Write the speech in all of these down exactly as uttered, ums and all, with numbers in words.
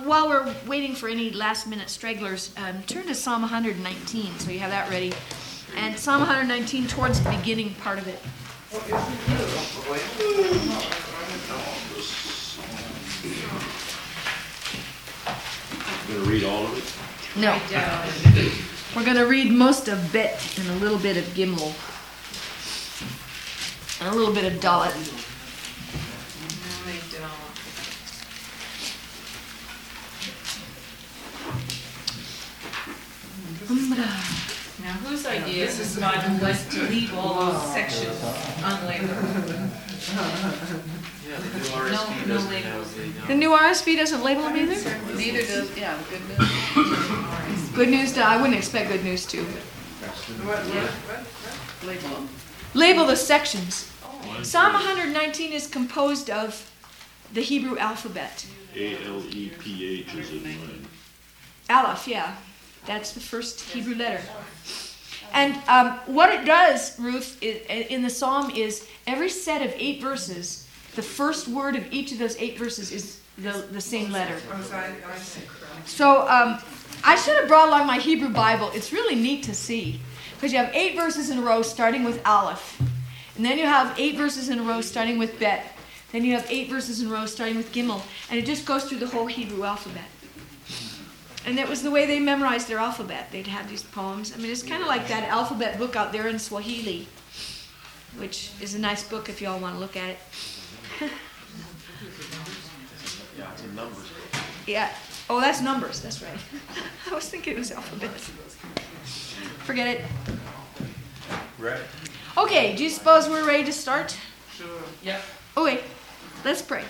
While we're waiting for any last-minute stragglers, um, turn to Psalm one nineteen, so you have that ready. And Psalm one nineteen towards the beginning part of it. Going to read all of it? No. We're going to read most of Bet and a little bit of Gimel. And a little bit of Dalet. Now, whose idea is this Bible was to leave all those sections unlabeled? Yeah, the new R S No- V no doesn't labels. have the, The um, new R S V doesn't label them either? Neither does, yeah, the good news. Good news, I wouldn't expect good news too. What, what, what? Label them. Label the sections. Psalm one nineteen is composed of the Hebrew alphabet. A L E P H is in mine. Aleph, yeah. That's the first Hebrew letter. And um, what it does, Ruth, is, in the psalm is every set of eight verses, the first word of each of those eight verses is the, the same letter. So um, I should have brought along my Hebrew Bible. It's really neat to see. Because you have eight verses in a row starting with Aleph. And then you have eight verses in a row starting with Bet. Then you have eight verses in a row starting with Gimel. And it just goes through the whole Hebrew alphabet. And that was the way they memorized their alphabet. They'd have these poems. I mean, it's kind of like that alphabet book out there in Swahili, which is a nice book if you all want to look at it. yeah, it's a numbers book. Yeah. Oh, that's numbers. That's right. I was thinking it was alphabet. Forget it. Right. Okay, do you suppose we're ready to start? Sure. Yep. Okay, let's pray.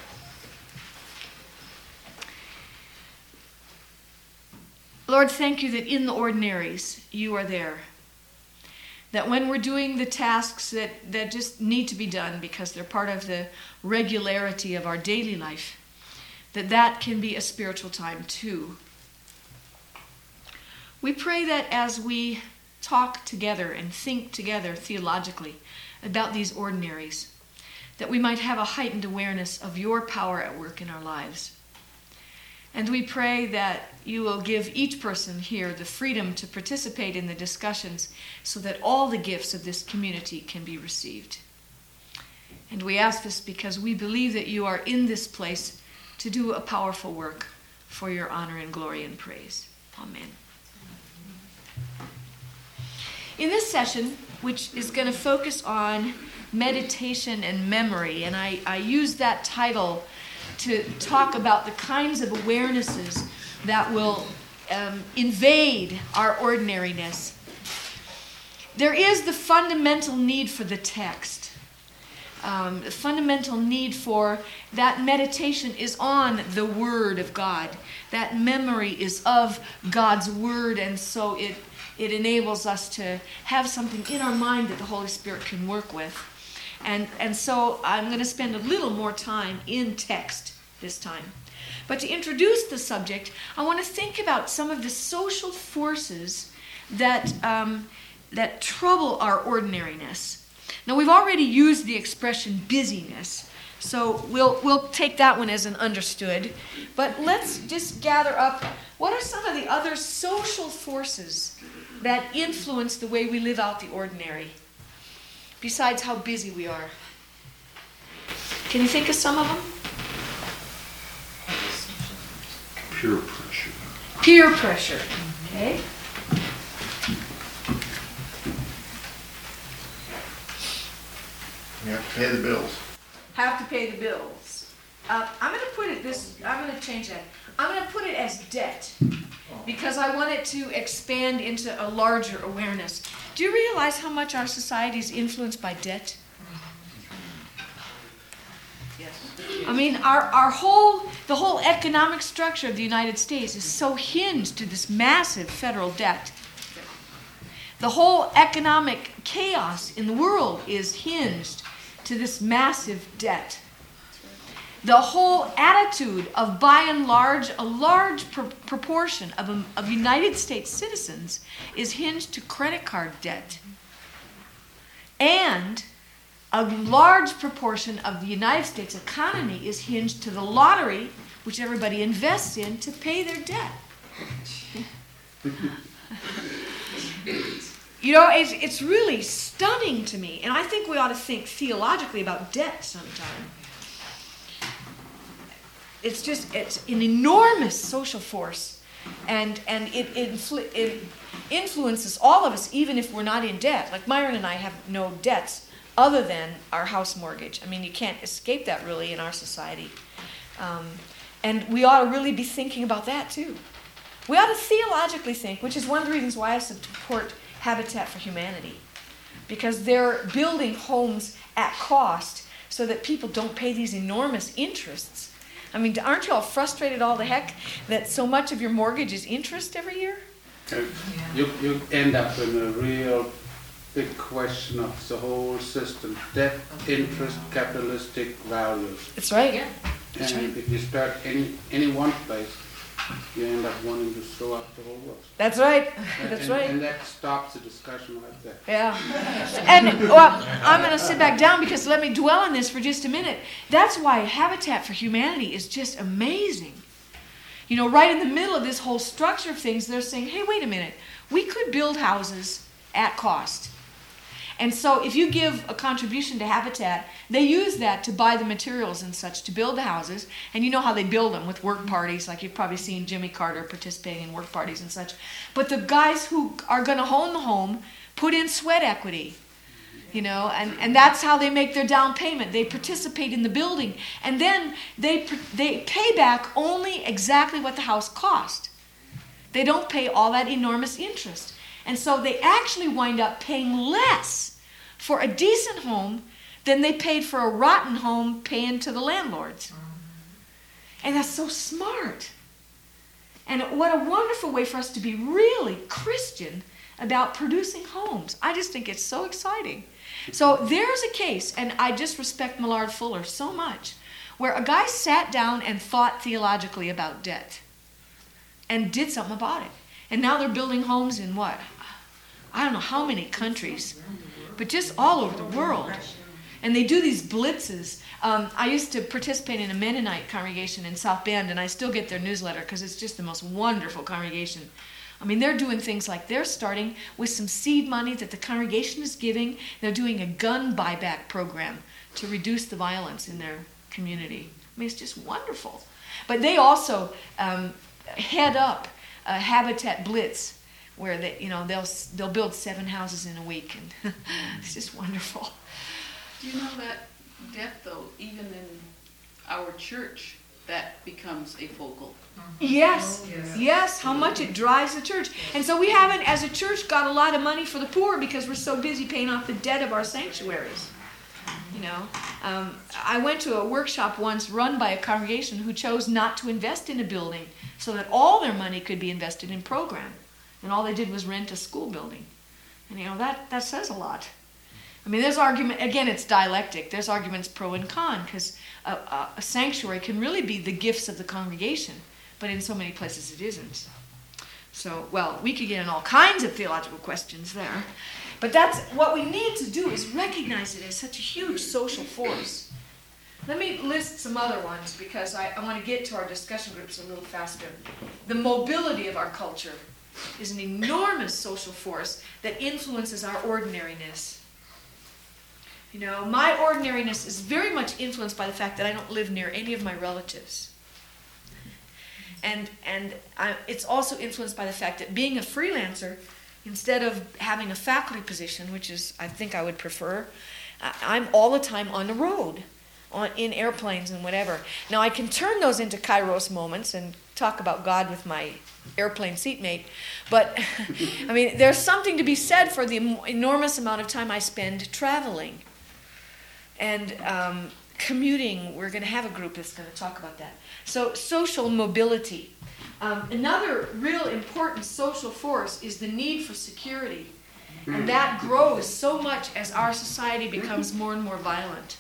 Lord, thank you that in the ordinaries you are there. That when we're doing the tasks that, that just need to be done because they're part of the regularity of our daily life, that that can be a spiritual time too. We pray that as we talk together and think together theologically about these ordinaries, that we might have a heightened awareness of your power at work in our lives. And we pray that you will give each person here the freedom to participate in the discussions so that all the gifts of this community can be received. And we ask this because we believe that you are in this place to do a powerful work for your honor and glory and praise. Amen. In this session, which is going to focus on meditation and memory, and I, I use that title to talk about the kinds of awarenesses that will um, invade our ordinariness. There is the fundamental need for the text. Um, the fundamental need for that meditation is on the Word of God. That memory is of God's Word, and so it, it enables us to have something in our mind that the Holy Spirit can work with. And, and so I'm going to spend a little more time in text this time. But to introduce the subject, I want to think about some of the social forces that, um, that trouble our ordinariness. Now, we've already used the expression busyness, so we'll, we'll take that one as an understood. But let's just gather up, what are some of the other social forces that influence the way we live out the ordinary? Besides how busy we are. Can you think of some of them? Peer pressure. Peer pressure. Okay. You have to pay the bills. Have to pay the bills. Uh, I'm going to put it this, I'm going to change that. I'm going to put it as debt because I want it to expand into a larger awareness. Do you realize how much our society is influenced by debt? Yes. I mean, our, our whole, the whole economic structure of the United States is so hinged to this massive federal debt. The whole economic chaos in the world is hinged to this massive debt. The whole attitude of, by and large, a large pr- proportion of, um, of United States citizens is hinged to credit card debt. And a large proportion of the United States economy is hinged to the lottery, which everybody invests in to pay their debt. You know, it's, it's really stunning to me, and I think we ought to think theologically about debt sometime. It's just, it's an enormous social force, and, and it, influ- it influences all of us, even if we're not in debt. Like Myron and I have no debts other than our house mortgage. I mean, you can't escape that really in our society. Um, and we ought to really be thinking about that too. We ought to theologically think, which is one of the reasons why I support Habitat for Humanity, because they're building homes at cost so that people don't pay these enormous interests. I mean, aren't you all frustrated all the heck that so much of your mortgage is interest every year? Uh, You, you end up in a real big question of the whole system, debt, interest, capitalistic values. That's right. Yeah. That's And right. if you start any, any one place, you end up wanting to throw up the whole works. That's right. And- That's and- right. And that stops the discussion right there. Yeah. And well, I'm going to sit back down because let me dwell on this for just a minute. That's why Habitat for Humanity is just amazing. You know, right in the middle of this whole structure of things, they're saying, hey, wait a minute. We could build houses at cost. And so if you give a contribution to Habitat, they use that to buy the materials and such to build the houses. And you know how they build them with work parties, like you've probably seen Jimmy Carter participating in work parties and such. But the guys who are going to own the home put in sweat equity, you know, and, and that's how they make their down payment. They participate in the building. And then they, they pay back only exactly what the house cost. They don't pay all that enormous interest. And so they actually wind up paying less for a decent home than they paid for a rotten home paying to the landlords. And that's so smart. And what a wonderful way for us to be really Christian about producing homes. I just think it's so exciting. So there's a case, and I just respect Millard Fuller so much, where a guy sat down and thought theologically about debt and did something about it. And now they're building homes in what? I don't know how many countries, but just all over the world. And they do these blitzes. Um, I used to participate in a Mennonite congregation in South Bend, and I still get their newsletter because it's just the most wonderful congregation. I mean, they're doing things like they're starting with some seed money that the congregation is giving. They're doing a gun buyback program to reduce the violence in their community. I mean, it's just wonderful. But they also um, head up a Habitat Blitz, where they, you know, they'll they'll build seven houses in a week, and it's just wonderful. Do you know that debt, though, even in our church, that becomes a focal? Yes, yes, how much it drives the church. And so we haven't, as a church, got a lot of money for the poor because we're so busy paying off the debt of our sanctuaries. You know, um, I went to a workshop once run by a congregation who chose not to invest in a building so that all their money could be invested in program. And all they did was rent a school building. And, you know, that, that says a lot. I mean, there's argument, again, it's dialectic. There's arguments pro and con, because a, a, a sanctuary can really be the gifts of the congregation, but in so many places it isn't. So, well, we could get in all kinds of theological questions there. But that's what we need to do, is recognize it as such a huge social force. Let me list some other ones, because I, I want to get to our discussion groups a little faster. The mobility of our culture is an enormous social force that influences our ordinariness. You know, my ordinariness is very much influenced by the fact that I don't live near any of my relatives. And and I, it's also influenced by the fact that being a freelancer, instead of having a faculty position, which is, I think I would prefer, I, I'm all the time on the road, on in airplanes and whatever. Now, I can turn those into kairos moments and talk about God with my airplane seatmate, but I mean, there's something to be said for the enormous amount of time I spend traveling and um, commuting. We're going to have a group that's going to talk about that. So, social mobility. Um, another real important social force is the need for security, and that grows so much as our society becomes more and more violent.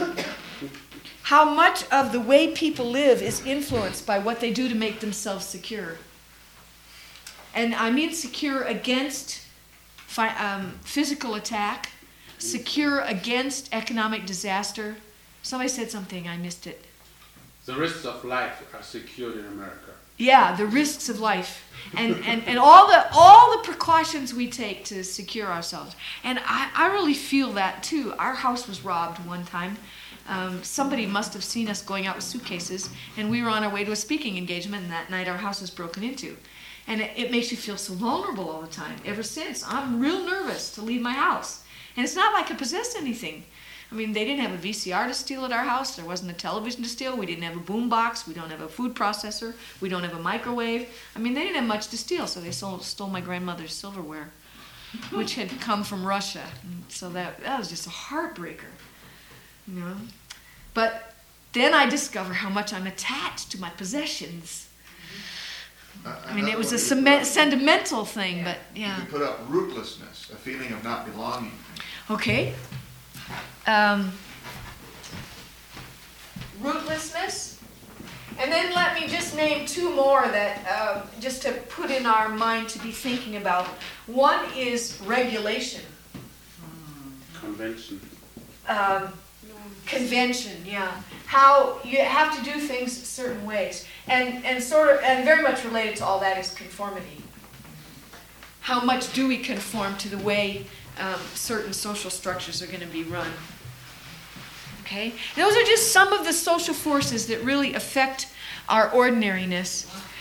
How much of the way people live is influenced by what they do to make themselves secure. And I mean secure against fi- um, physical attack, secure against economic disaster. Somebody said something, I missed it. The risks of life are secured in America. Yeah, the risks of life, and, and, and all the all the precautions we take to secure ourselves. And I, I really feel that too. Our house was robbed one time. Um, somebody must have seen us going out with suitcases, and we were on our way to a speaking engagement, and that night our house was broken into. And it, it makes you feel so vulnerable all the time. Ever since, I'm real nervous to leave my house. And it's not like I possessed anything. I mean, they didn't have a V C R to steal at our house. There wasn't a television to steal. We didn't have a boom box. We don't have a food processor. We don't have a microwave. I mean, they didn't have much to steal, so they stole, stole my grandmother's silverware, which had come from Russia. And so that, that was just a heartbreaker, you know. But then I discover how much I'm attached to my possessions. Uh, I mean, it another was a one you cement, put- sentimental thing, but You yeah. could put up rootlessness, a feeling of not belonging. Okay. Um, rootlessness. And then let me just name two more that, uh, just to put in our mind to be thinking about. One is regulation. Convention. Um, convention, yeah. How you have to do things certain ways. And, and sort of, and very much related to all that is conformity. How much do we conform to the way um, certain social structures are going to be run? Okay? Those are just some of the social forces that really affect our ordinariness.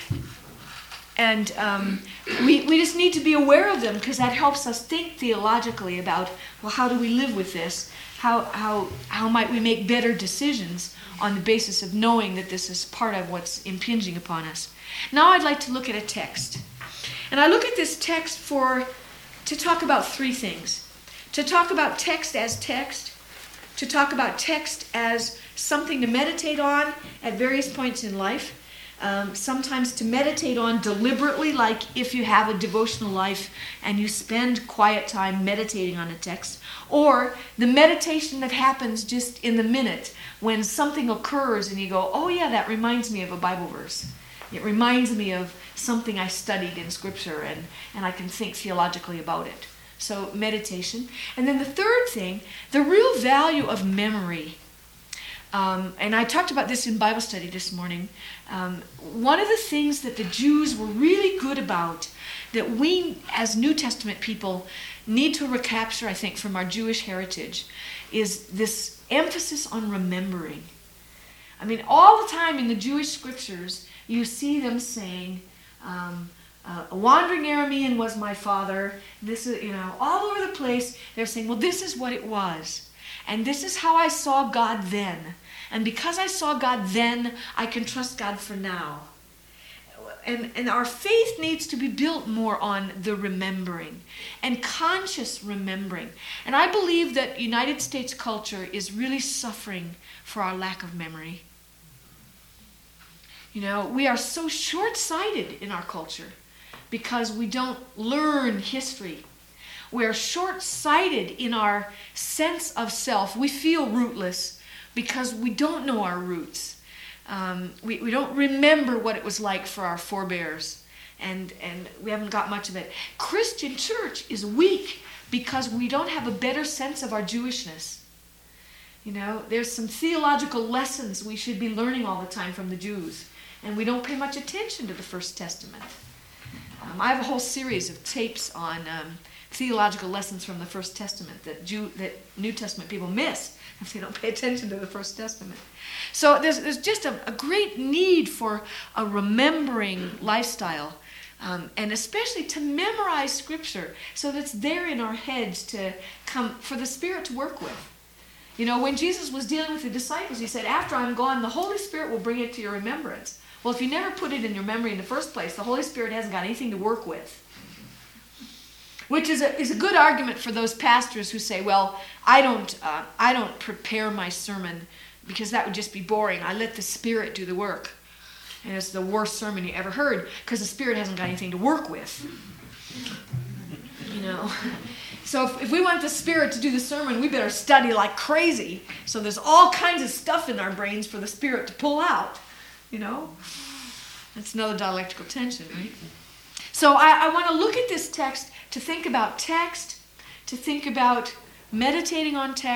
And um, we, we just need to be aware of them because that helps us think theologically about, well, how do we live with this? How, how, how might we make better decisions on the basis of knowing that this is part of what's impinging upon us? Now I'd like to look at a text. And I look at this text for, to talk about three things. To talk about text as text, to talk about text as something to meditate on at various points in life, um, sometimes to meditate on deliberately, like if you have a devotional life and you spend quiet time meditating on a text, or the meditation that happens just in the minute when something occurs and you go, oh yeah, that reminds me of a Bible verse. It reminds me of something I studied in Scripture, and, and I can think theologically about it. So meditation. And then the third thing, the real value of memory. Um, and I talked about this in Bible study this morning. Um, one of the things that the Jews were really good about, that we as New Testament people need to recapture, I think, from our Jewish heritage, is this emphasis on remembering. I mean, all the time in the Jewish scriptures, you see them saying, um, Uh, a wandering Aramean was my father. This is, you know, all over the place. They're saying, well, this is what it was. And this is how I saw God then. And because I saw God then, I can trust God for now. And, and our faith needs to be built more on the remembering and conscious remembering. And I believe that United States culture is really suffering for our lack of memory. You know, we are so short-sighted in our culture, because we don't learn history. We're short-sighted in our sense of self. We feel rootless because we don't know our roots. Um, we, we don't remember what it was like for our forebears, and, and we haven't got much of it. Christian church is weak because we don't have a better sense of our Jewishness. You know, there's some theological lessons we should be learning all the time from the Jews, and we don't pay much attention to the First Testament. Um, I have a whole series of tapes on um, theological lessons from the First Testament that Jew, that New Testament people miss if they don't pay attention to the First Testament. So there's, there's just a, a great need for a remembering lifestyle, um, and especially to memorize Scripture so that it's there in our heads to come for the Spirit to work with. You know, when Jesus was dealing with the disciples, he said, after I'm gone, the Holy Spirit will bring it to your remembrance. Well, if you never put it in your memory in the first place, the Holy Spirit hasn't got anything to work with. Which is a, is a good argument for those pastors who say, well, I don't, uh, I don't prepare my sermon because that would just be boring. I let the Spirit do the work. And it's the worst sermon you ever heard because the Spirit hasn't got anything to work with. You know? So if, if we want the Spirit to do the sermon, we better study like crazy. So there's all kinds of stuff in our brains for the Spirit to pull out. You know? That's another dialectical tension, right? So I, I want to look at this text to think about text, to think about meditating on text,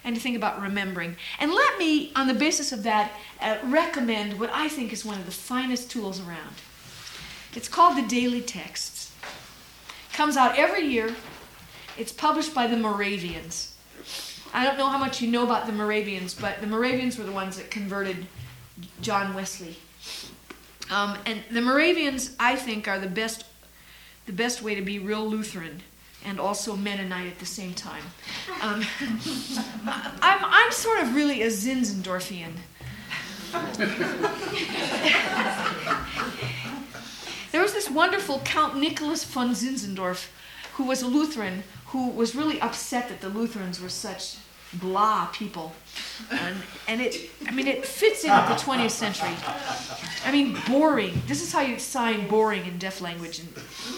and to think about remembering. And let me, on the basis of that, uh, recommend what I think is one of the finest tools around. It's called the Daily Texts. Comes out every year. It's published by the Moravians. I don't know how much you know about the Moravians, but the Moravians were the ones that converted John Wesley. Um, and the Moravians, I think, are the best, the best way to be real Lutheran and also Mennonite at the same time. Um, I'm, I'm sort of really a Zinzendorfian. There was this wonderful Count Nicholas von Zinzendorf, who was a Lutheran, who was really upset that the Lutherans were such blah people. And, and it, I mean, it fits in with the twentieth century. I mean, boring. This is how you sign boring in deaf language. And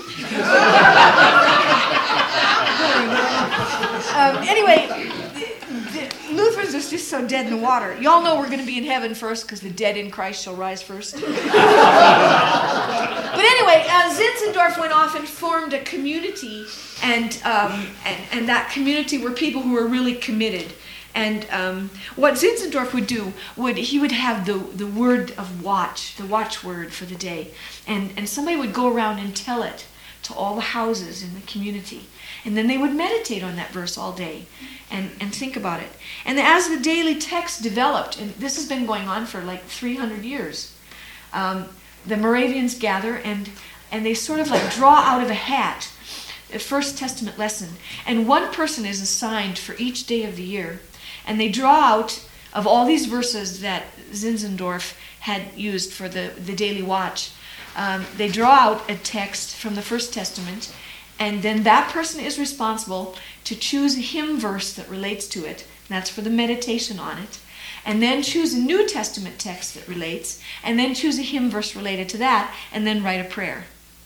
um, anyway, the, the Lutherans are just so dead in the water. Y'all know we're going to be in heaven first because the dead in Christ shall rise first. But anyway, uh, Zinzendorf went off and formed a community, and, um, and and that community were people who were really committed. And um, what Zinzendorf would do, would he would have the, the word of watch, the watchword for the day. And, and somebody would go around and tell it to all the houses in the community. And then they would meditate on that verse all day and, and think about it. And as the daily text developed, and this has been going on for like three hundred years, um, the Moravians gather and, and they sort of like draw out of a hat a First Testament lesson. And one person is assigned for each day of the year. And they draw out of all these verses that Zinzendorf had used for the, the daily watch. Um, they draw out a text from the First Testament, and then that person is responsible to choose a hymn verse that relates to it. That's for the meditation on it. And then choose a New Testament text that relates, and then choose a hymn verse related to that, and then write a prayer.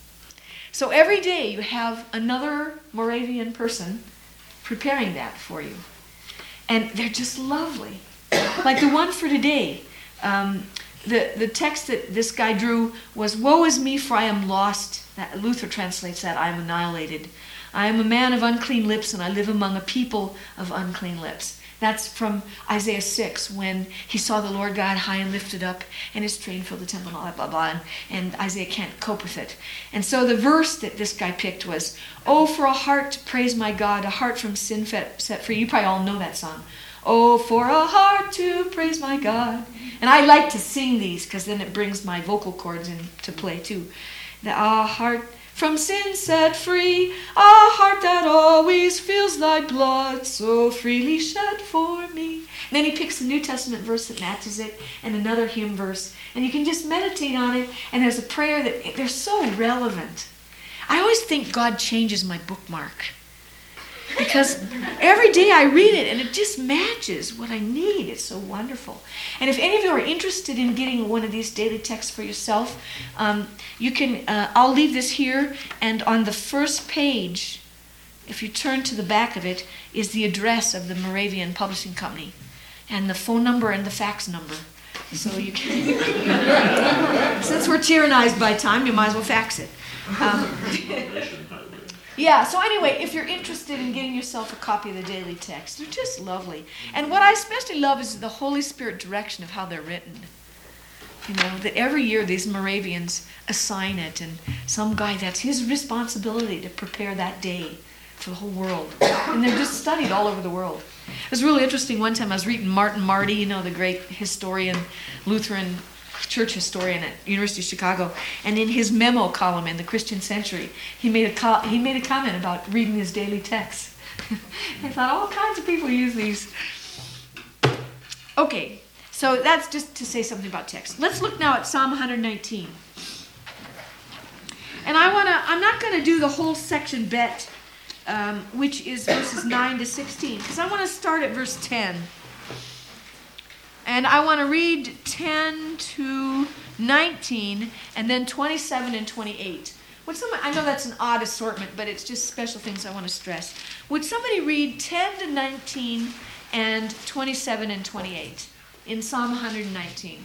So every day you have another Moravian person preparing that for you. And they're just lovely. Like the one for today. Um, the, the text that this guy drew was, "Woe is me, for I am lost." That, Luther translates that, "I am annihilated. I am a man of unclean lips, and I live among a people of unclean lips." That's from Isaiah six, when he saw the Lord God high and lifted up, and his train filled the temple, and all that, blah, blah, and, and Isaiah can't cope with it. And so the verse that this guy picked was, "Oh, for a heart to praise my God, a heart from sin set free." You probably all know that song. "Oh, for a heart to praise my God." And I like to sing these, because then it brings my vocal cords into play too. The, "A heart from sin set free, a heart that always feels thy blood so freely shed for me." And then he picks a New Testament verse that matches it, and another hymn verse, and you can just meditate on it, and there's a prayer that, they're so relevant. I always think God changes my bookmark, because every day I read it, and it just matches what I need. It's so wonderful. And if any of you are interested in getting one of these daily texts for yourself, um, you can. Uh, I'll leave this here, and on the first page, if you turn to the back of it, is the address of the Moravian Publishing Company, and the phone number and the fax number. So you can. Since we're tyrannized by time, you might as well fax it. Um, Mission highway. Yeah, so anyway, if you're interested in getting yourself a copy of the daily text, they're just lovely. And what I especially love is the Holy Spirit direction of how they're written. You know, that every year these Moravians assign it, and some guy, that's his responsibility to prepare that day for the whole world. And they're just studied all over the world. It was really interesting. One time I was reading Martin Marty, you know, the great historian, Lutheran church historian at University of Chicago, and in his memo column in the Christian Century, he made a co- he made a comment about reading his daily text. I thought all kinds of people use these. Okay, so that's just to say something about text. Let's look now at Psalm one nineteen. And I wanna, I'm not going to do the whole section bet, um, which is verses nine to sixteen, because I want to start at verse ten. And I want to read ten to nineteen, and then twenty-seven and twenty-eight. Would somebody, I know that's an odd assortment, but it's just special things I want to stress. Would somebody read ten to nineteen and twenty-seven and twenty-eight in Psalm one nineteen?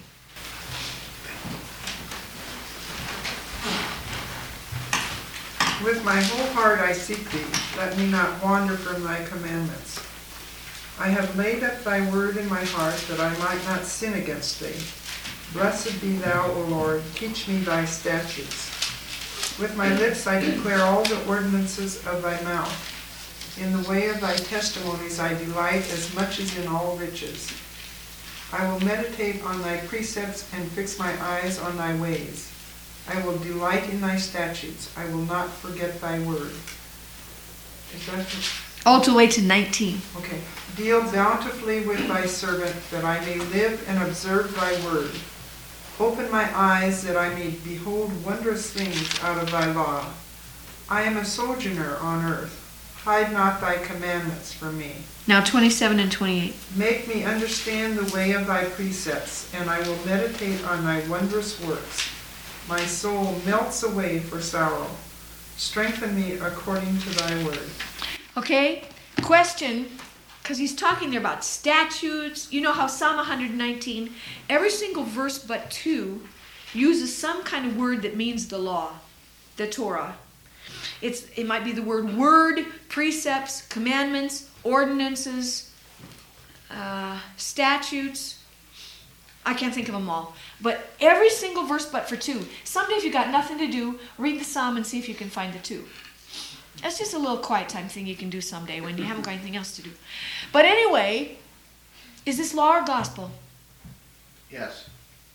With my whole heart I seek thee. Let me not wander from thy commandments. I have laid up thy word in my heart, that I might not sin against thee. Blessed be thou, O Lord, teach me thy statutes. With my lips I declare all the ordinances of thy mouth. In the way of thy testimonies I delight as much as in all riches. I will meditate on thy precepts and fix my eyes on thy ways. I will delight in thy statutes. I will not forget thy word. Is that the, All the way to nineteen. okay. Deal bountifully with thy servant, that I may live and observe thy word. Open my eyes, that I may behold wondrous things out of thy law. I am a sojourner on earth. Hide not thy commandments from me. Now twenty-seven and twenty-eight. Make me understand the way of thy precepts, and I will meditate on thy wondrous works. My soul melts away for sorrow. Strengthen me according to thy word. Okay, question, because he's talking there about statutes. You know how Psalm one nineteen, every single verse but two uses some kind of word that means the law, the Torah. It's, it might be the word word, precepts, commandments, ordinances, uh, statutes. I can't think of them all. But every single verse but for two. Someday if you got nothing to do, read the Psalm and see if you can find the two. That's just a little quiet time thing you can do someday when you haven't got anything else to do. But anyway, is this law or gospel? Yes.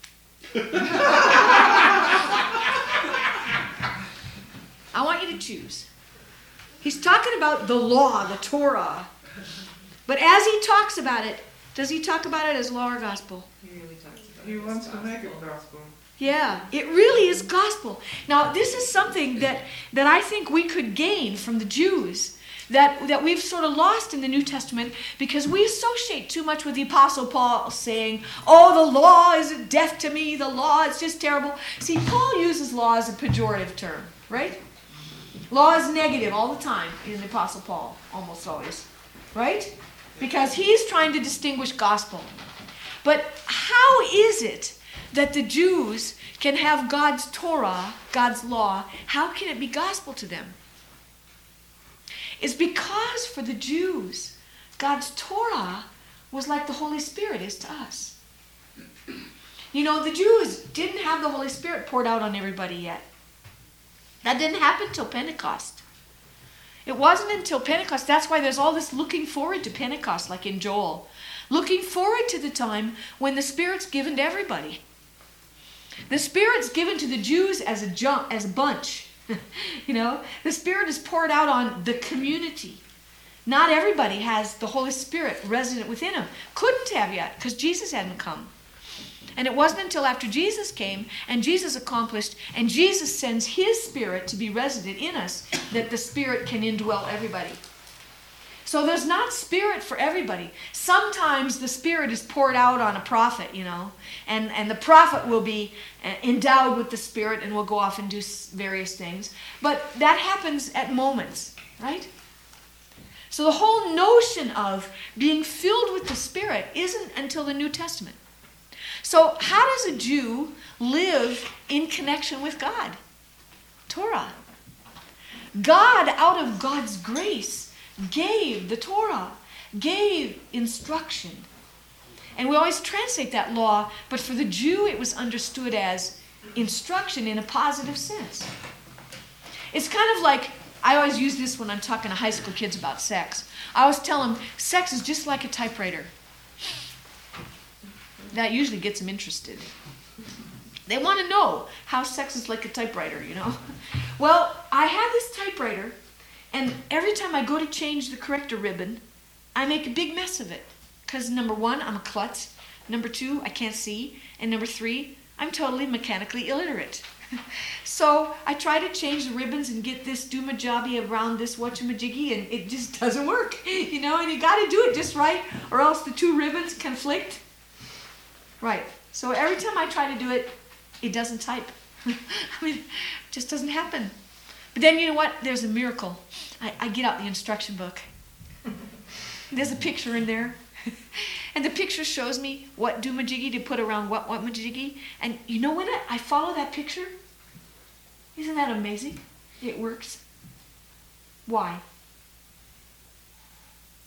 I want you to choose. He's talking about the law, the Torah. But as he talks about it, does he talk about it as law or gospel? He wants to make it gospel. Yeah, it really is gospel. Now, this is something that, that I think we could gain from the Jews that, that we've sort of lost in the New Testament because we associate too much with the Apostle Paul saying, oh, the law is death to me, the law is just terrible. See, Paul uses law as a pejorative term, right? Law is negative all the time in the Apostle Paul, almost always, right? Because he's trying to distinguish gospel. But how is it that the Jews can have God's Torah, God's law? How can it be gospel to them? It's because for the Jews, God's Torah was like the Holy Spirit is to us. You know, the Jews didn't have the Holy Spirit poured out on everybody yet. That didn't happen until Pentecost. It wasn't until Pentecost. That's why there's all this looking forward to Pentecost, like in Joel. Looking forward to the time when the Spirit's given to everybody. The Spirit's given to the Jews as a jump, as a bunch. You know, the Spirit is poured out on the community. Not everybody has the Holy Spirit resident within them. Couldn't have yet, because Jesus hadn't come. And it wasn't until after Jesus came and Jesus accomplished and Jesus sends his Spirit to be resident in us that the Spirit can indwell everybody. So there's not Spirit for everybody. Sometimes the Spirit is poured out on a prophet, you know, and, and the prophet will be endowed with the Spirit and will go off and do various things. But that happens at moments, right? So the whole notion of being filled with the Spirit isn't until the New Testament. So how does a Jew live in connection with God? Torah. God, out of God's grace, gave the Torah, gave instruction. And we always translate that law, but for the Jew it was understood as instruction in a positive sense. It's kind of like, I always use this when I'm talking to high school kids about sex. I always tell them, sex is just like a typewriter. That usually gets them interested. They want to know how sex is like a typewriter, you know. Well, I have this typewriter, and every time I go to change the corrector ribbon, I make a big mess of it. Because number one, I'm a klutz. Number two, I can't see. And number three, I'm totally mechanically illiterate. So I try to change the ribbons and get this doomajabby around this whatchamajiggy, and it just doesn't work. You know, and you got to do it just right, or else the two ribbons conflict. Right. So every time I try to do it, it doesn't type. I mean, it just doesn't happen. But then you know what? There's a miracle. I, I get out the instruction book. There's a picture in there. And the picture shows me what doomajiggy to put around what what majiggy. And you know when I, I follow that picture? Isn't that amazing? It works. Why?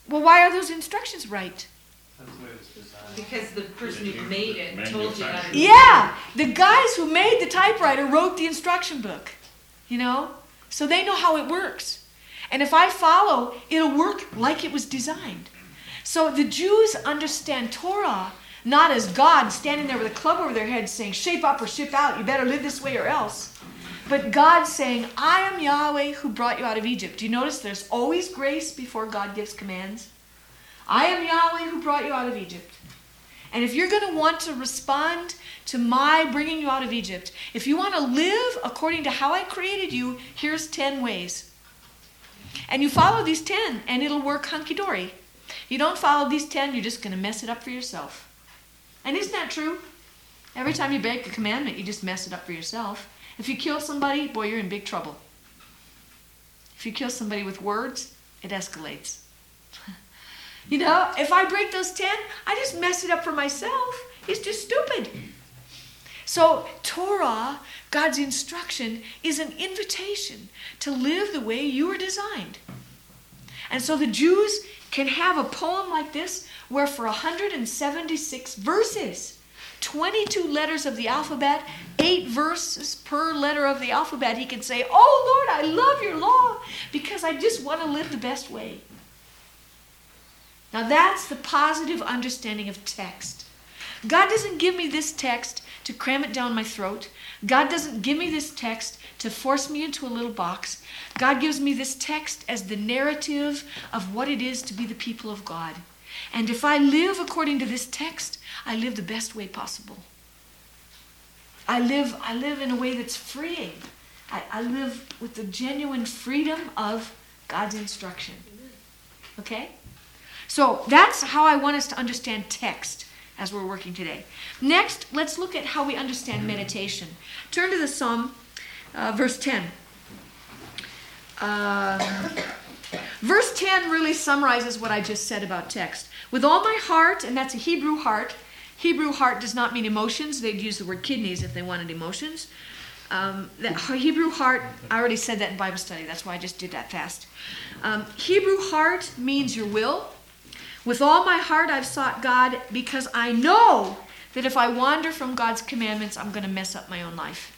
Well, why are those instructions right? Because the person who made it told you how to. Yeah, the guys who made the typewriter wrote the instruction book, you know? So they know how it works. And if I follow, it'll work like it was designed. So the Jews understand Torah not as God standing there with a club over their head saying, shape up or ship out, you better live this way or else. But God saying, I am Yahweh who brought you out of Egypt. Do you notice there's always grace before God gives commands? I am Yahweh who brought you out of Egypt. And if you're going to want to respond to my bringing you out of Egypt, if you want to live according to how I created you, here's ten ways. And you follow these ten, and it'll work hunky-dory. You don't follow these ten, you're just going to mess it up for yourself. And isn't that true? Every time you break a commandment, you just mess it up for yourself. If you kill somebody, boy, you're in big trouble. If you kill somebody with words, it escalates. You know, if I break those ten, I just mess it up for myself. It's just stupid. So Torah, God's instruction, is an invitation to live the way you were designed. And so the Jews can have a poem like this where for one hundred seventy-six verses, twenty-two letters of the alphabet, eight verses per letter of the alphabet, he can say, oh Lord, I love your law because I just want to live the best way. Now that's the positive understanding of text. God doesn't give me this text to cram it down my throat. God doesn't give me this text to force me into a little box. God gives me this text as the narrative of what it is to be the people of God. And if I live according to this text, I live the best way possible. I live, I live in a way that's freeing. I, I live with the genuine freedom of God's instruction. Okay? So that's how I want us to understand text as we're working today. Next, let's look at how we understand meditation. Turn to the Psalm, uh, verse ten. Uh, verse ten really summarizes what I just said about text. With all my heart, and that's a Hebrew heart. Hebrew heart does not mean emotions. They'd use the word kidneys if they wanted emotions. Um, that Hebrew heart, I already said that in Bible study. That's why I just did that fast. Um, Hebrew heart means your will. With all my heart I've sought God because I know that if I wander from God's commandments, I'm going to mess up my own life.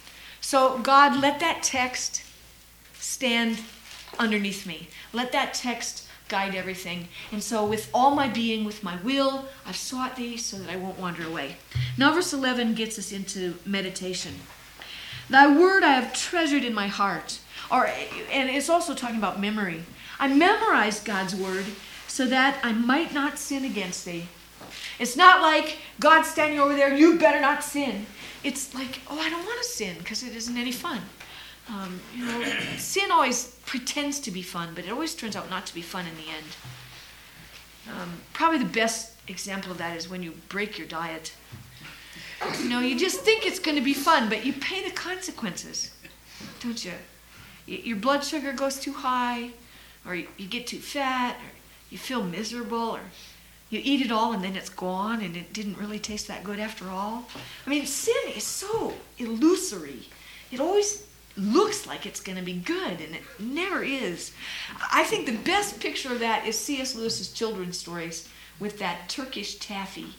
So God, let that text stand underneath me. Let that text guide everything. And so with all my being, with my will, I've sought thee so that I won't wander away. Now verse eleven gets us into meditation. Thy word I have treasured in my heart. Or, and it's also talking about memory. I memorized God's word so that I might not sin against thee. It's not like God standing over there, you better not sin. It's like, oh, I don't want to sin because it isn't any fun. Um, you know, sin always pretends to be fun, but it always turns out not to be fun in the end. Um, probably the best example of that is when you break your diet. You know, you just think it's going to be fun, but you pay the consequences, don't you? Y- your blood sugar goes too high, or you, you get too fat, or you feel miserable, or you eat it all and then it's gone and it didn't really taste that good after all. I mean, sin is so illusory. It always looks like it's going to be good, and it never is. I think the best picture of that is C S Lewis's children's stories with that Turkish taffy.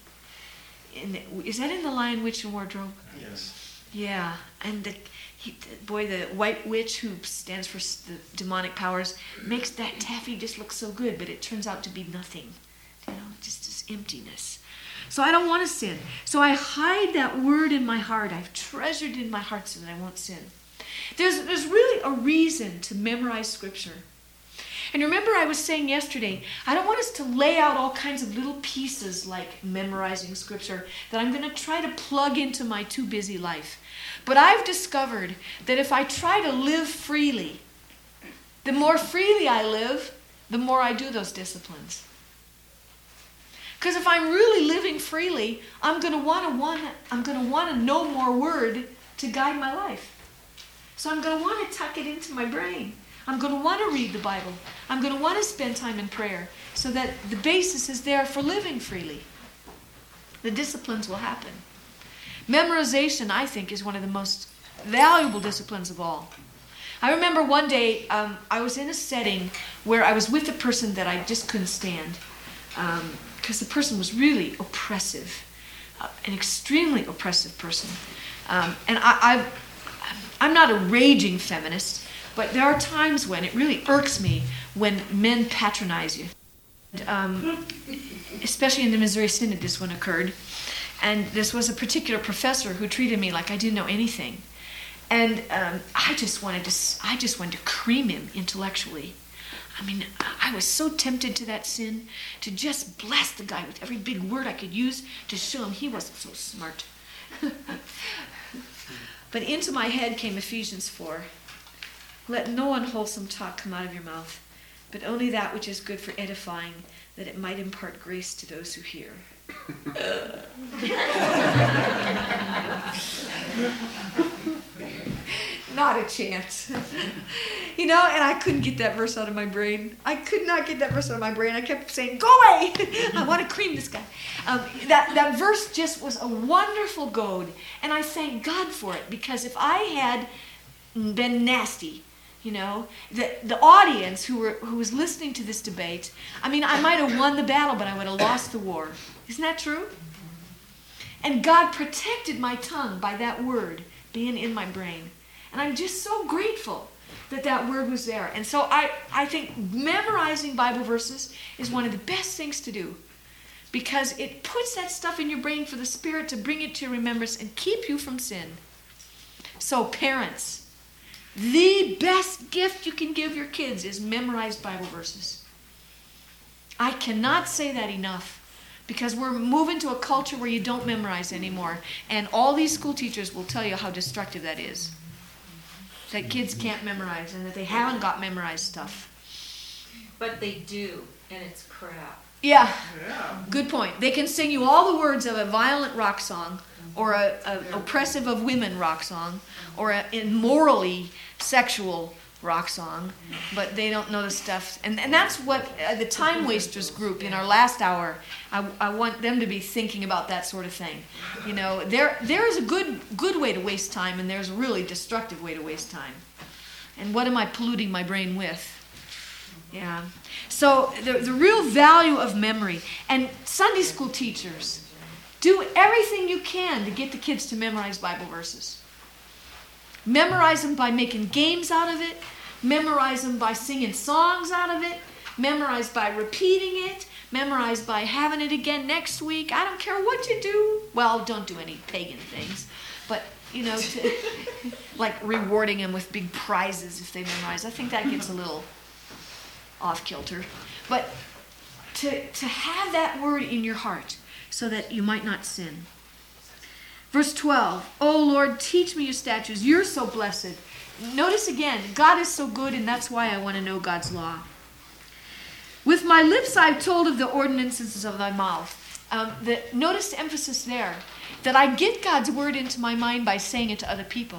In the, is that in The Lion, Witch, and Wardrobe? Yes. Yeah, and the, he, boy, the white witch who stands for the demonic powers makes that taffy just look so good, but it turns out to be nothing. You know, just this emptiness. So I don't want to sin. So I hide that word in my heart. I've treasured in my heart so that I won't sin. There's, there's really a reason to memorize Scripture. And remember I was saying yesterday, I don't want us to lay out all kinds of little pieces like memorizing Scripture that I'm going to try to plug into my too busy life. But I've discovered that if I try to live freely, the more freely I live, the more I do those disciplines. Because if I'm really living freely, I'm going to want to want I'm going to want to know more word to guide my life. So I'm going to want to tuck it into my brain. I'm going to want to read the Bible. I'm going to want to spend time in prayer so that the basis is there for living freely. The disciplines will happen. Memorization, I think, is one of the most valuable disciplines of all. I remember one day um, I was in a setting where I was with a person that I just couldn't stand because um, the person was really oppressive, uh, an extremely oppressive person. Um, and I, I've, I'm not a raging feminist, but there are times when it really irks me when men patronize you. And, um, especially in the Missouri Synod, this one occurred. And this was a particular professor who treated me like I didn't know anything. And um, I just wanted to, I just wanted to cream him intellectually. I mean, I was so tempted to that sin, to just bless the guy with every big word I could use to show him he wasn't so smart. But into my head came Ephesians four. Let no unwholesome talk come out of your mouth, but only that which is good for edifying, that it might impart grace to those who hear. Not a chance. You know, and I couldn't get that verse out of my brain. I could not get that verse out of my brain. I kept saying, go away. I want to cream this guy. Um, that, that verse just was a wonderful goad. And I thank God for it, because if I had been nasty, you know, the, the audience who were who was listening to this debate, I mean, I might have won the battle, but I would have lost the war. Isn't that true? And God protected my tongue by that word being in my brain. And I'm just so grateful that that word was there. And so I, I think memorizing Bible verses is one of the best things to do, because it puts that stuff in your brain for the Spirit to bring it to your remembrance and keep you from sin. So parents, the best gift you can give your kids is memorized Bible verses. I cannot say that enough, because we're moving to a culture where you don't memorize anymore. And all these school teachers will tell you how destructive that is. That kids can't memorize and that they haven't got memorized stuff. But they do, and it's crap. Yeah, good point. They can sing you all the words of a violent rock song, or a, a oppressive of women rock song, or an immorally sexual rock song, but they don't know the stuff. And, and that's what uh, the Time Wasters group in our last hour, I, I want them to be thinking about that sort of thing. You know, there there is a good good way to waste time, and there's a really destructive way to waste time. And what am I polluting my brain with? Yeah. So the, the real value of memory, and Sunday school teachers, do everything you can to get the kids to memorize Bible verses. Memorize them by making games out of it. Memorize them by singing songs out of it. Memorize by repeating it. Memorize by having it again next week. I don't care what you do. Well, don't do any pagan things. But, you know, to, like rewarding them with big prizes if they memorize. I think that gets a little off kilter. But to, to have that word in your heart so that you might not sin. Verse twelve, oh Lord, teach me your statutes. You're so blessed. Notice again, God is so good, and that's why I want to know God's law. With my lips I've told of the ordinances of thy mouth. Um, the, notice the emphasis there, that I get God's word into my mind by saying it to other people.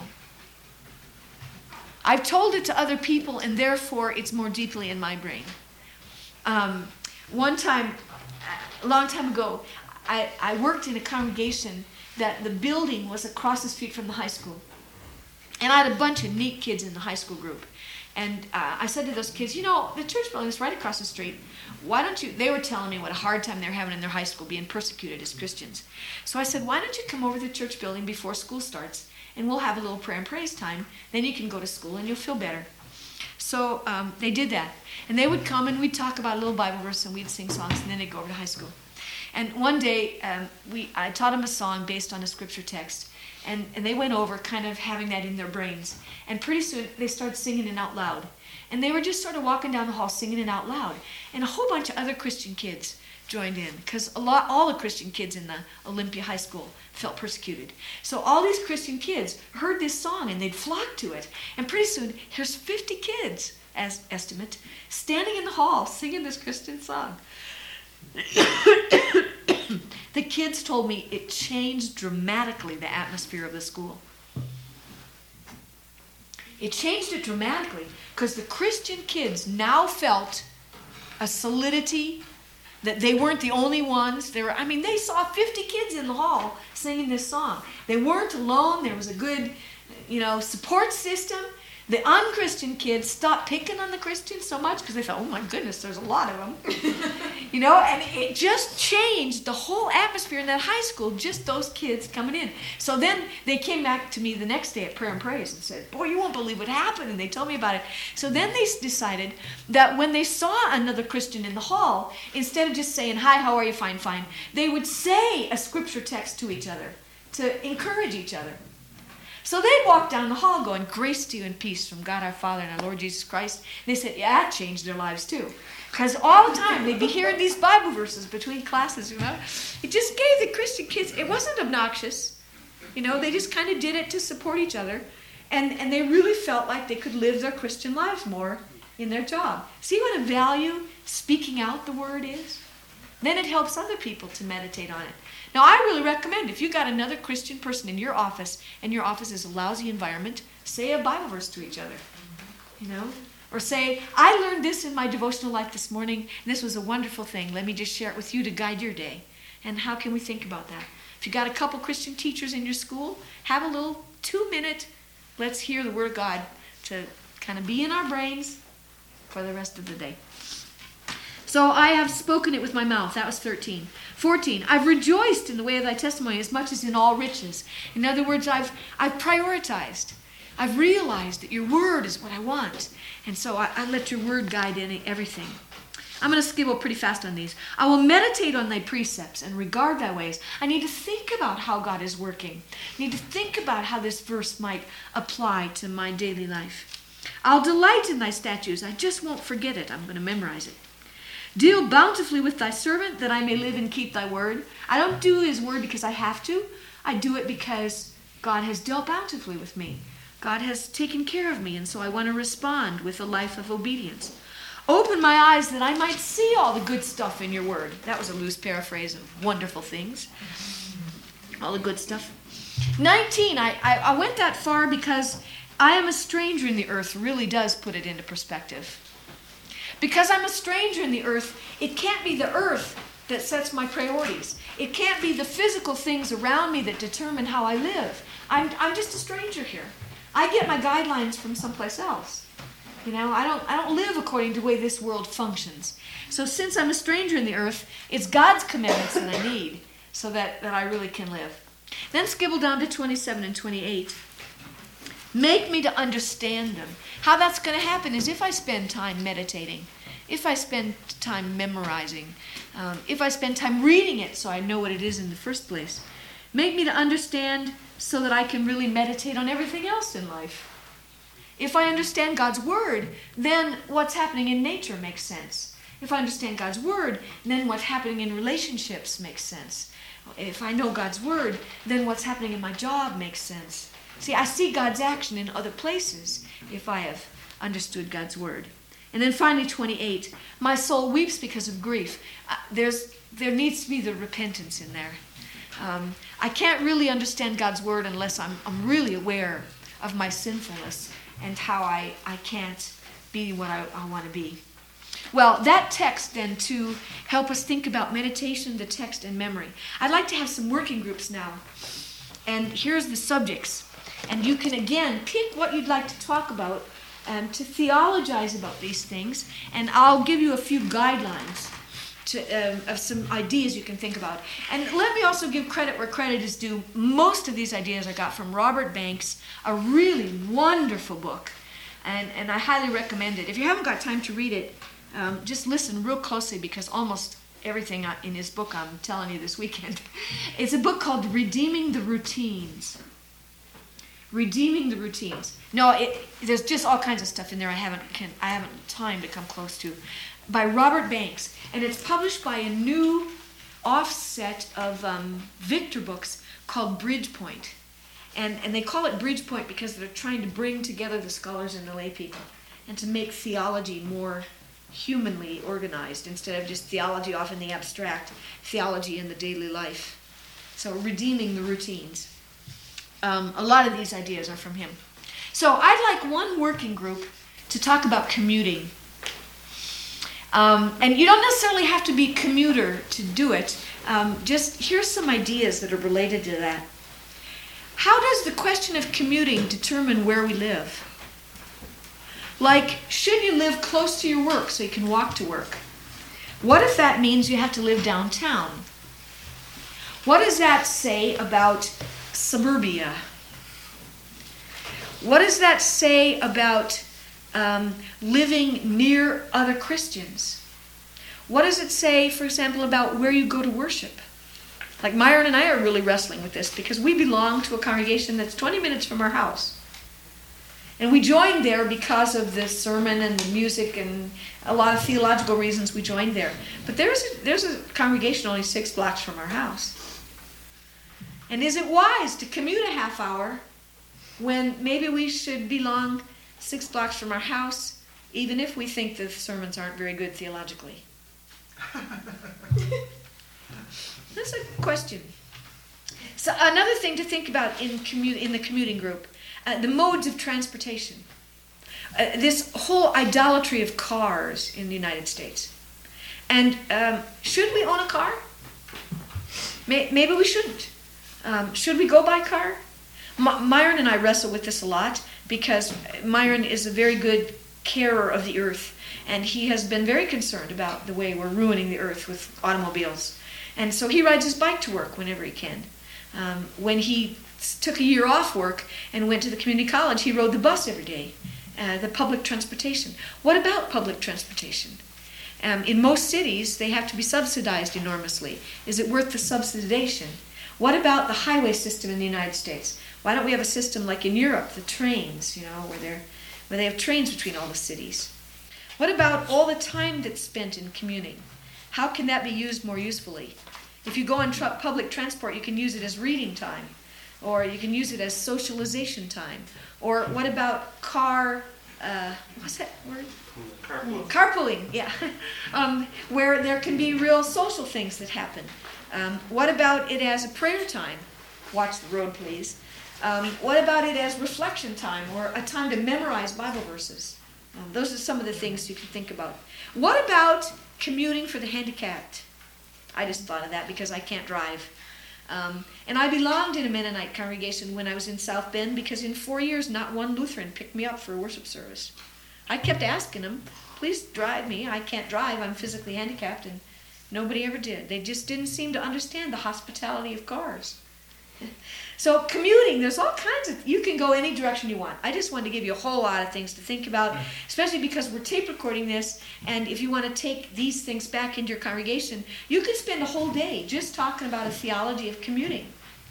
I've told it to other people, and therefore it's more deeply in my brain. Um, one time, a long time ago, I, I worked in a congregation that the building was across the street from the high school. And I had a bunch of neat kids in the high school group. And uh, I said to those kids, you know, the church building is right across the street. Why don't you, they were telling me what a hard time they're having in their high school being persecuted as Christians. So I said, why don't you come over to the church building before school starts, and we'll have a little prayer and praise time. Then you can go to school and you'll feel better. So um, they did that. And they would come and we'd talk about a little Bible verse and we'd sing songs, and then they'd go over to high school. And one day, um, we I taught them a song based on a scripture text, and, and they went over kind of having that in their brains. And pretty soon, they started singing it out loud. And they were just sort of walking down the hall singing it out loud. And a whole bunch of other Christian kids joined in, because a lot, all the Christian kids in the Olympia High School felt persecuted. So all these Christian kids heard this song, and they'd flock to it. And pretty soon, here's fifty kids, as estimate, standing in the hall singing this Christian song. The kids told me it changed dramatically the atmosphere of the school. It changed it dramatically because the Christian kids now felt a solidity that they weren't the only ones. They were, I mean, they saw fifty kids in the hall singing this song. They weren't alone. There was a good, you know, support system. The unchristian kids stopped picking on the Christians so much because they thought, oh my goodness, there's a lot of them. You know, and it just changed the whole atmosphere in that high school, just those kids coming in. So then they came back to me the next day at prayer and praise and said, boy, you won't believe what happened. And they told me about it. So then they decided that when they saw another Christian in the hall, instead of just saying, hi, how are you, fine, fine, they would say a scripture text to each other to encourage each other. So they'd walk down the hall going, grace to you and peace from God our Father and our Lord Jesus Christ. They said, yeah, that changed their lives too. Because all the time they'd be hearing these Bible verses between classes, you know. It just gave the Christian kids, it wasn't obnoxious. You know, they just kind of did it to support each other. And, and they really felt like they could live their Christian lives more in their job. See what a value speaking out the word is? Then it helps other people to meditate on it. Now, I really recommend, if you got another Christian person in your office, and your office is a lousy environment, say a Bible verse to each other, you know? Or say, I learned this in my devotional life this morning, and this was a wonderful thing. Let me just share it with you to guide your day. And how can we think about that? If you got a couple Christian teachers in your school, have a little two-minute, let's hear the Word of God to kind of be in our brains for the rest of the day. So I have spoken it with my mouth. That was thirteen. fourteen. I've rejoiced in the way of thy testimony as much as in all riches. In other words, I've I've prioritized. I've realized that your word is what I want. And so I, I let your word guide in everything. I'm going to skibble pretty fast on these. I will meditate on thy precepts and regard thy ways. I need to think about how God is working. I need to think about how this verse might apply to my daily life. I'll delight in thy statutes. I just won't forget it. I'm going to memorize it. Deal bountifully with thy servant, that I may live and keep thy word. I don't do his word because I have to. I do it because God has dealt bountifully with me. God has taken care of me, and so I want to respond with a life of obedience. Open my eyes that I might see all the good stuff in your word. That was a loose paraphrase of wonderful things. All the good stuff. nineteen, I, I, I went that far because I am a stranger in the earth really does put it into perspective. Because I'm a stranger in the earth, it can't be the earth that sets my priorities. It can't be the physical things around me that determine how I live. I'm, I'm just a stranger here. I get my guidelines from someplace else. You know, I don't, I don't live according to the way this world functions. So since I'm a stranger in the earth, it's God's commandments that I need so that, that I really can live. Then skibble down to twenty-seven and twenty-eight. Make me to understand them. How that's going to happen is if I spend time meditating, if I spend time memorizing, um, if I spend time reading it so I know what it is in the first place. Make me to understand so that I can really meditate on everything else in life. If I understand God's word, then what's happening in nature makes sense. If I understand God's word, then what's happening in relationships makes sense. If I know God's word, then what's happening in my job makes sense. See, I see God's action in other places if I have understood God's word. And then finally, twenty-eight, my soul weeps because of grief. Uh, there's, there needs to be the repentance in there. Um, I can't really understand God's word unless I'm, I'm really aware of my sinfulness and how I, I can't be what I, I want to be. Well, that text then to help us think about meditation, the text, and memory. I'd like to have some working groups now. And here's the subjects. And you can, again, pick what you'd like to talk about, um, to theologize about these things. And I'll give you a few guidelines to, um, of some ideas you can think about. And let me also give credit where credit is due. Most of these ideas I got from Robert Banks, a really wonderful book. And, and I highly recommend it. If you haven't got time to read it, um, just listen real closely because almost everything in his book I'm telling you this weekend. It's a book called Redeeming the Routines. Redeeming the Routines. No, it, there's just all kinds of stuff in there I haven't can, I haven't time to come close to. By Robert Banks. And it's published by a new offset of um, Victor books called Bridgepoint. And, and they call it Bridgepoint because they're trying to bring together the scholars and the lay people and to make theology more humanly organized instead of just theology off in the abstract, theology in the daily life. So redeeming the routines. Um, a lot of these ideas are from him. So I'd like one working group to talk about commuting. Um, and you don't necessarily have to be commuter to do it. Um, just here's some ideas that are related to that. How does the question of commuting determine where we live? Like, should you live close to your work so you can walk to work? What if that means you have to live downtown? What does that say about suburbia? What does that say about um, living near other Christians? What does it say, for example, about where you go to worship? Like Myron and I are really wrestling with this because we belong to a congregation that's twenty minutes from our house. And we joined there because of the sermon and the music and a lot of theological reasons we joined there. But there's a, there's a congregation only six blocks from our house. And is it wise to commute a half hour when maybe we should belong six blocks from our house, even if we think the sermons aren't very good theologically? That's a question. So another thing to think about in commu- in the commuting group, uh, the modes of transportation. Uh, this whole idolatry of cars in the United States. And um, should we own a car? May- maybe we shouldn't. Um, should we go by car? My- Myron and I wrestle with this a lot because Myron is a very good carer of the earth, and he has been very concerned about the way we're ruining the earth with automobiles. And so he rides his bike to work whenever he can. Um, when he took a year off work and went to the community college, he rode the bus every day, uh, the public transportation. What about public transportation? Um, in most cities, they have to be subsidized enormously. Is it worth the subsidization? What about the highway system in the United States? Why don't we have a system like in Europe, the trains, you know, where they're where they have trains between all the cities? What about all the time that's spent in commuting? How can that be used more usefully? If you go on tr- public transport, you can use it as reading time, or you can use it as socialization time. Or what about car, uh, what's that word? Carpool. Carpooling, yeah, um, where there can be real social things that happen. Um, what about it as a prayer time? Watch the road, please. Um, what about it as reflection time or a time to memorize Bible verses? Um, those are some of the things you can think about. What about commuting for the handicapped? I just thought of that because I can't drive. Um, and I belonged in a Mennonite congregation when I was in South Bend because in four years not one Lutheran picked me up for a worship service. I kept asking them, please drive me. I can't drive. I'm physically handicapped. And nobody ever did. They just didn't seem to understand the hospitality of cars. So commuting, there's all kinds of, you can go any direction you want. I just wanted to give you a whole lot of things to think about, especially because we're tape recording this, and if you want to take these things back into your congregation, you could spend a whole day just talking about a theology of commuting.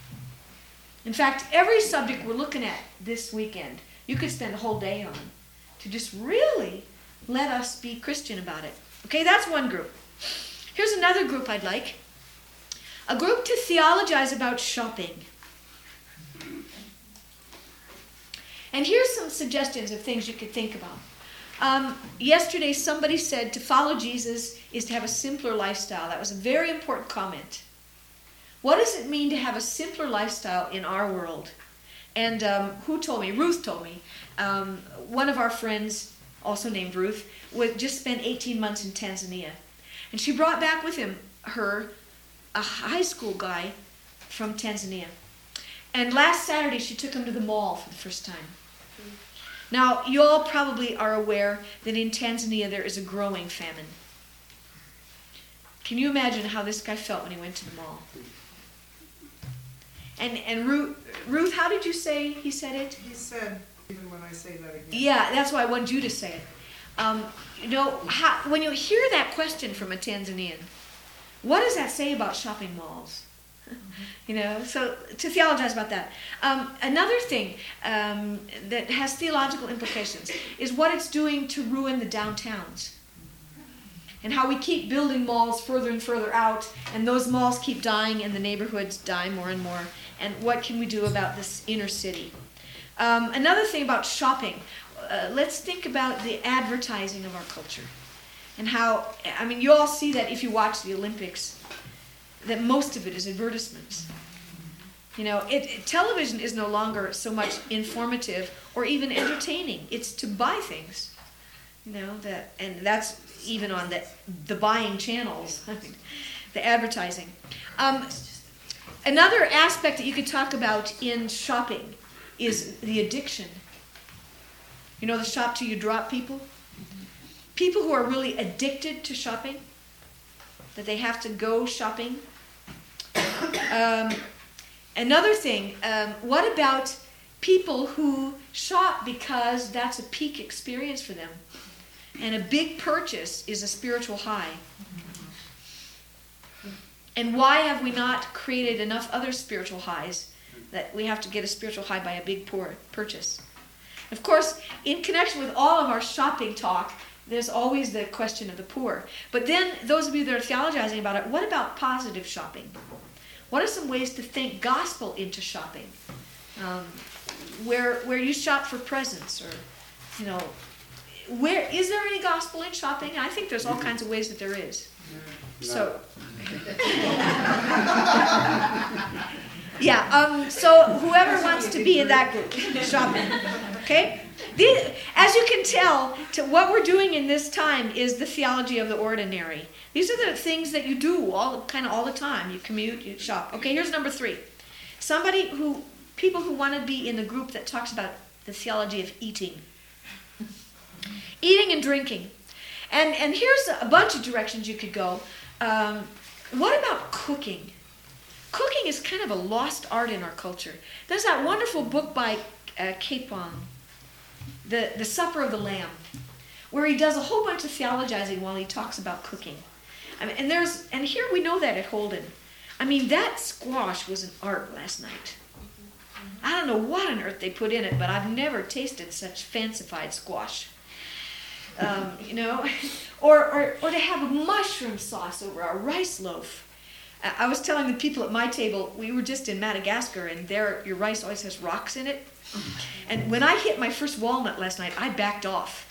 In fact, every subject we're looking at this weekend, you could spend a whole day on to just really let us be Christian about it. Okay, that's one group. Here's another group I'd like. A group to theologize about shopping. And here's some suggestions of things you could think about. Um, yesterday, somebody said to follow Jesus is to have a simpler lifestyle. That was a very important comment. What does it mean to have a simpler lifestyle in our world? And um, who told me? Ruth told me. Um, one of our friends, also named Ruth, would just spent eighteen months in Tanzania. And she brought back with him, her, a high school guy from Tanzania. And last Saturday, she took him to the mall for the first time. Now, you all probably are aware that in Tanzania there is a growing famine. Can you imagine how this guy felt when he went to the mall? And and Ruth, Ruth, how did you say he said it? He said, even when I say that again. Yeah, that's why I wanted you to say it. Um, you know, how, when you hear that question from a Tanzanian, what does that say about shopping malls? You know, so to theologize about that. Um, another thing um, that has theological implications is what it's doing to ruin the downtowns. And how we keep building malls further and further out, and those malls keep dying and the neighborhoods die more and more. And what can we do about this inner city? Um, another thing about shopping, uh, let's think about the advertising of our culture. And how, I mean, you all see that if you watch the Olympics, that most of it is advertisements. You know, it, it, television is no longer so much informative or even entertaining. It's to buy things. You know, that, and that's even on the, the buying channels, the advertising. Um, another aspect that you could talk about in shopping is the addiction. You know the shop till you drop people? People who are really addicted to shopping, that they have to go shopping. Um, another thing, um, what about people who shop because that's a peak experience for them? And a big purchase is a spiritual high. And why have we not created enough other spiritual highs that we have to get a spiritual high by a big poor purchase? Of course, in connection with all of our shopping talk, there's always the question of the poor. But then, those of you that are theologizing about it, what about positive shopping? What are some ways to think gospel into shopping? Um, where where you shop for presents, or, you know, where is there any gospel in shopping? I think there's all kinds of ways that there is. So, yeah. Um. So whoever wants to be in that group, shopping. Okay. These, as you can tell, to what we're doing in this time is the theology of the ordinary. These are the things that you do all kind of all the time. You commute, you shop. Okay. Here's number three. Somebody who people who want to be in the group that talks about the theology of eating, eating and drinking, and and here's a bunch of directions you could go. Um, what about cooking? Cooking is kind of a lost art in our culture. There's that wonderful book by uh, Capon, the, the Supper of the Lamb, where he does a whole bunch of theologizing while he talks about cooking. I mean, and there's and here we know that at Holden. I mean, that squash was an art last night. I don't know what on earth they put in it, but I've never tasted such fancified squash. Um, you know, or, or or to have a mushroom sauce over our rice loaf. I was telling the people at my table, we were just in Madagascar, and there your rice always has rocks in it. And when I hit my first walnut last night, I backed off.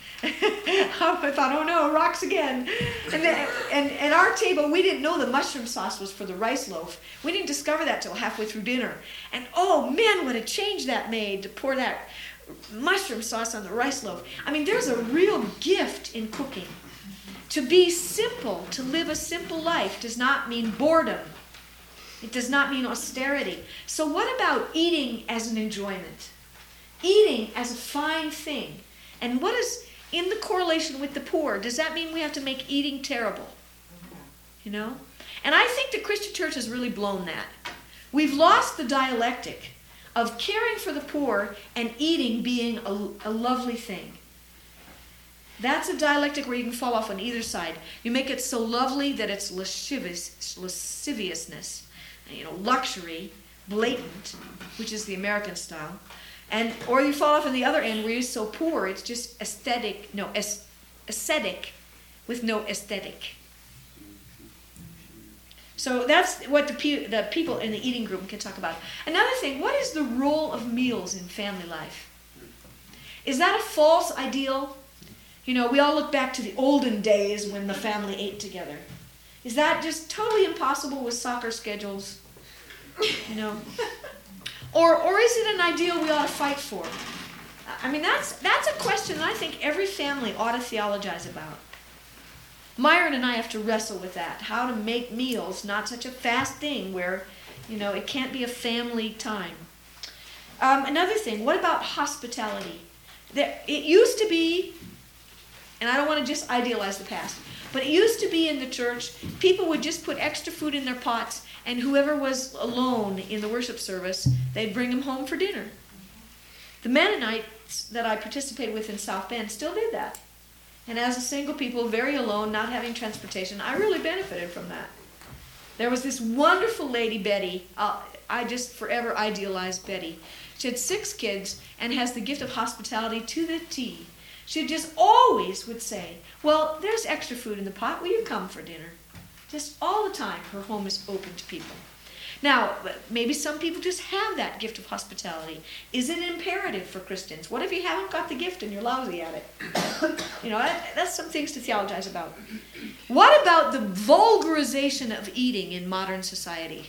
I thought, oh no, rocks again. And then, and and our table, we didn't know the mushroom sauce was for the rice loaf. We didn't discover that till halfway through dinner. And oh man, what a change that made to pour that mushroom sauce on the rice loaf. I mean, there's a real gift in cooking. To be simple, to live a simple life, does not mean boredom. It does not mean austerity. So what about eating as an enjoyment? Eating as a fine thing. And what is in the correlation with the poor? Does that mean we have to make eating terrible? You know? And I think the Christian church has really blown that. We've lost the dialectic of caring for the poor and eating being a, a lovely thing. That's a dialectic where you can fall off on either side. You make it so lovely that it's lascivious, lasciviousness, you know, luxury, blatant, which is the American style. And or you fall off on the other end where you're so poor, it's just aesthetic, no, as, ascetic with no aesthetic. So that's what the, pe- the people in the eating group can talk about. Another thing, what is the role of meals in family life? Is that a false ideal? You know, we all look back to the olden days when the family ate together. Is that just totally impossible with soccer schedules? You know? Or or is it an ideal we ought to fight for? I mean, that's that's a question that I think every family ought to theologize about. Myron and I have to wrestle with that, how to make meals not such a fast thing where, you know, it can't be a family time. Um, another thing, what about hospitality? There, it used to be, and I don't want to just idealize the past, but it used to be in the church, people would just put extra food in their pots, and whoever was alone in the worship service, they'd bring them home for dinner. The Mennonites that I participated with in South Bend still did that. And as a single people, very alone, not having transportation, I really benefited from that. There was this wonderful lady, Betty. Uh, I just forever idealized Betty. She had six kids and has the gift of hospitality to the T. She just always would say, well, there's extra food in the pot. Will you come for dinner? Just all the time, her home is open to people. Now, maybe some people just have that gift of hospitality. Is it imperative for Christians? What if you haven't got the gift and you're lousy at it? You know, that, that's some things to theologize about. What about the vulgarization of eating in modern society?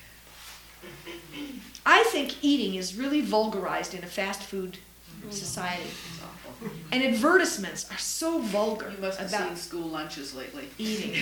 I think eating is really vulgarized in a fast food society. And advertisements are so vulgar You must have about seen school lunches lately. eating.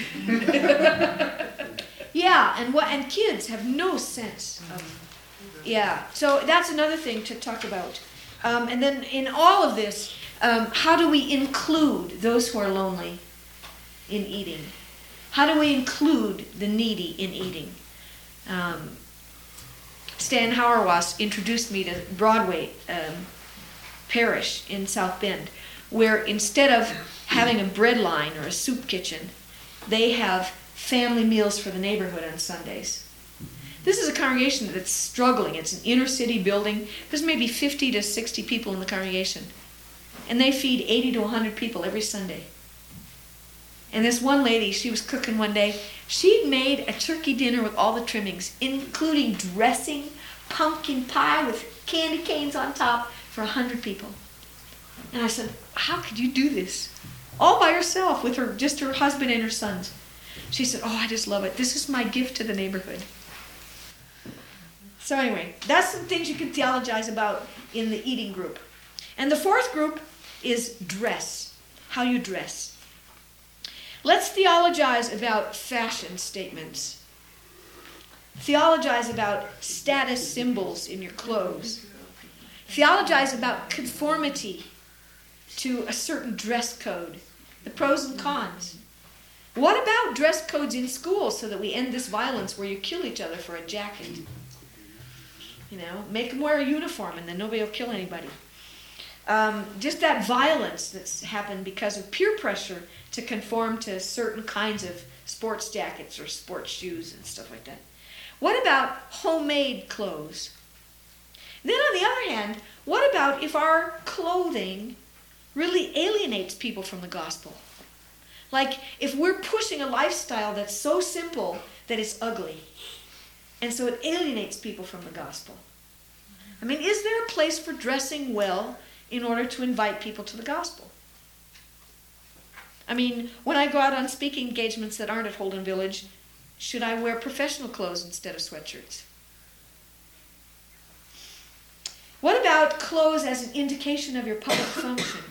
Yeah, and what and kids have no sense of. Yeah, so that's another thing to talk about. Um, and then in all of this, Um, how do we include those who are lonely in eating? How do we include the needy in eating? Um, Stan Hauerwas introduced me to Broadway um, Parish in South Bend, where instead of having a bread line or a soup kitchen, they have family meals for the neighborhood on Sundays. This is a congregation that's struggling. It's an inner city building. There's maybe fifty to sixty people in the congregation. And they feed eighty to one hundred people every Sunday. And this one lady, she was cooking one day. She'd made a turkey dinner with all the trimmings, including dressing, pumpkin pie with candy canes on top for one hundred people. And I said, how could you do this? All by herself with her, just her husband and her sons. She said, oh, I just love it. This is my gift to the neighborhood. So anyway, that's some things you can theologize about in the eating group. And the fourth group is dress, how you dress. Let's theologize about fashion statements. Theologize about status symbols in your clothes. Theologize about conformity to a certain dress code, the pros and cons. What about dress codes in school so that we end this violence where you kill each other for a jacket? You know, make them wear a uniform and then nobody will kill anybody. Um, just that violence that's happened because of peer pressure to conform to certain kinds of sports jackets or sports shoes and stuff like that. What about homemade clothes? Then on the other hand, what about if our clothing really alienates people from the gospel? Like if we're pushing a lifestyle that's so simple that it's ugly, and so it alienates people from the gospel. I mean, is there a place for dressing well in order to invite people to the gospel? I mean, when I go out on speaking engagements that aren't at Holden Village, should I wear professional clothes instead of sweatshirts? What about clothes as an indication of your public function?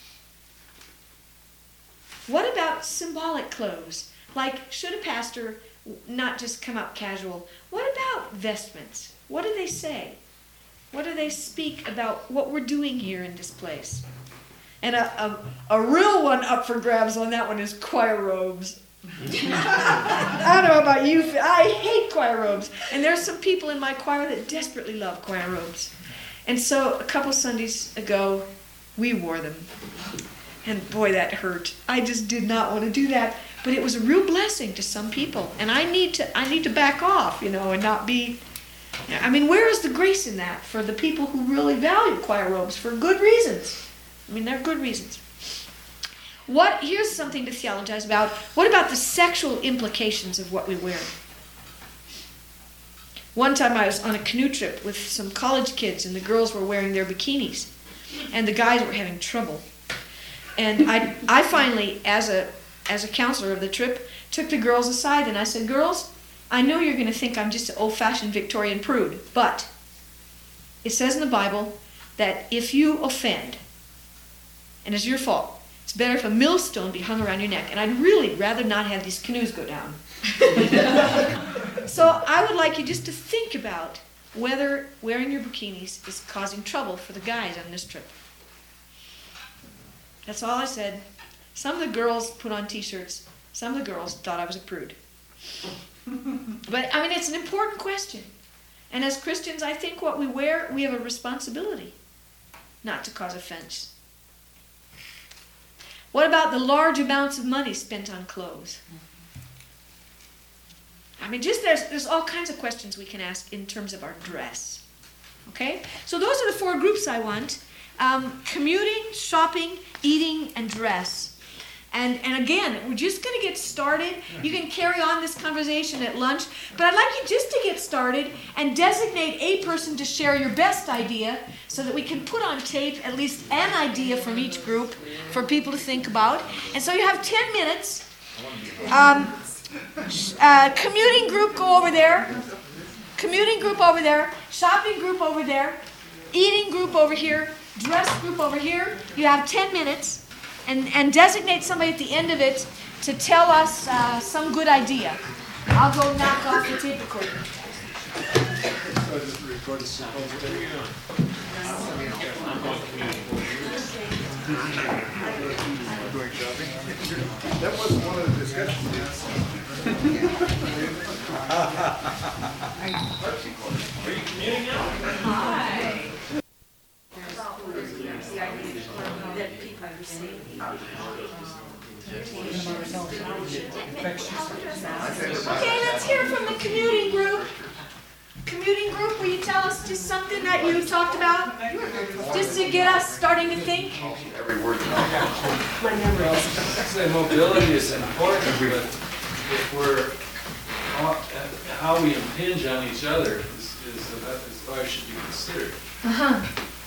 What about symbolic clothes? Like, should a pastor not just come out casual? What about vestments? What do they say? What do they speak about what we're doing here in this place? And a, a, a real one up for grabs on that one is choir robes. I don't know about you, I hate choir robes. And there's some people in my choir that desperately love choir robes. And so a couple Sundays ago, we wore them. And boy, that hurt. I just did not want to do that. But it was a real blessing to some people. And I need to I need to back off, you know, and not be... I mean, where is the grace in that for the people who really value choir robes for good reasons? I mean, they're good reasons. What? Here's something to theologize about. What about the sexual implications of what we wear? One time I was on a canoe trip with some college kids, and the girls were wearing their bikinis, and the guys were having trouble. And I, I finally, as a as a counselor of the trip, took the girls aside and I said, girls, I know you're going to think I'm just an old-fashioned Victorian prude, but it says in the Bible that if you offend, and it's your fault, it's better if a millstone be hung around your neck. And I'd really rather not have these canoes go down. So I would like you just to think about whether wearing your bikinis is causing trouble for the guys on this trip. That's all I said. Some of the girls put on t-shirts. Some of the girls thought I was a prude. But, I mean, it's an important question. And as Christians, I think what we wear, we have a responsibility not to cause offense. What about the large amounts of money spent on clothes? I mean, just there's, there's all kinds of questions we can ask in terms of our dress. Okay? So those are the four groups I want. Um, commuting, shopping, eating, and dress. And, and again, we're just going to get started. You can carry on this conversation at lunch. But I'd like you just to get started and designate a person to share your best idea so that we can put on tape at least an idea from each group for people to think about. And so you have ten minutes. Um, uh, commuting group, go over there. Commuting group over there. Shopping group over there. Eating group over here. Dress group over here. You have ten minutes. And, and designate somebody at the end of it to tell us uh, some good idea. I'll go knock off the tape recorder. I'm going community. Going shopping? That wasn't one of the discussions. Okay, let's hear from the commuting group. Commuting group, will you tell us just something that you talked about? Just to get us starting to think? Every word. Say mobility is important, but if we're, on- how we impinge on each other is, is, is why it should be considered. Uh-huh.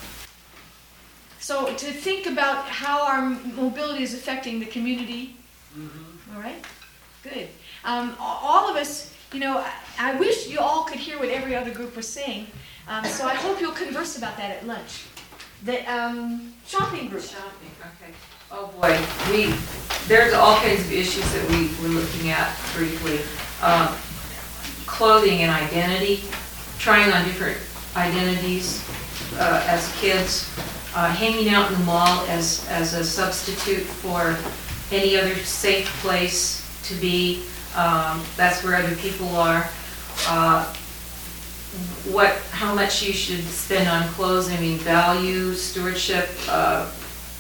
So to think about how our mobility is affecting the community. All right, good. Um, a- all of us, you know, I, I wish you all could hear what every other group was saying. Um, so I hope you'll converse about that at lunch. The um, shopping group. Shopping, okay. Oh boy, we, there's all kinds of issues that we were looking at briefly. Um, Clothing and identity, trying on different identities uh, as kids, uh, hanging out in the mall as, as a substitute for any other safe place to be. Um, that's where other people are. Uh, what, how much you should spend on clothes, I mean, value, stewardship, uh,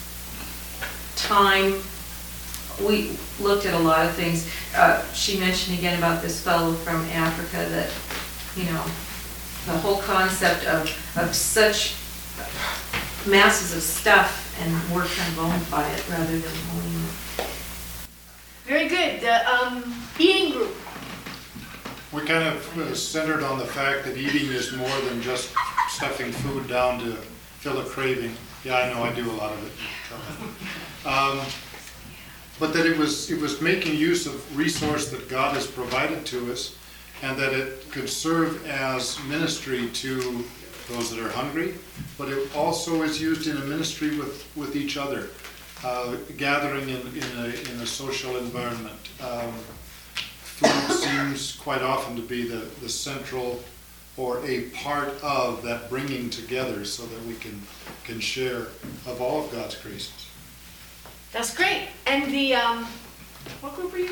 time. We looked at a lot of things. Uh, she mentioned again about this fellow from Africa that, you know, the whole concept of, of such masses of stuff and we're kind of owned by it rather than owning it. Very good. The um, eating group. We kind of uh, centered on the fact that eating is more than just stuffing food down to fill a craving. Yeah, I know, I do a lot of it. Um, but that it was, it was making use of resource that God has provided to us, and that it could serve as ministry to those that are hungry, but it also is used in a ministry with, with each other, uh, gathering in, in, a, in a social environment. Um, food seems quite often to be the, the central or a part of that bringing together so that we can, can share of all of God's graces. That's great. And the, um, what group are you?